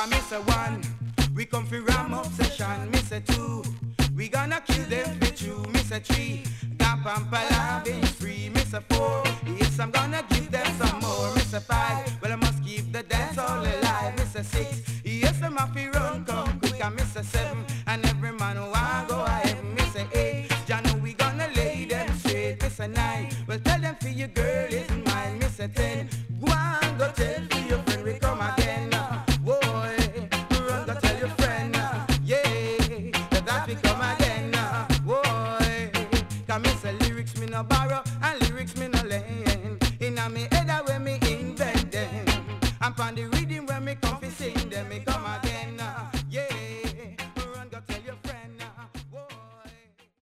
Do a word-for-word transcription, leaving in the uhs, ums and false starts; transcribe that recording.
Cause me say one, we come for ram obsession. Me say two, we gonna kill them for true. Me say three, Gap and Palabin free. Me say four, yes I'm gonna give them some more. Me say five, well I must keep the dance all alive. Me say six, yes I'm happy run come quick. And me say seven,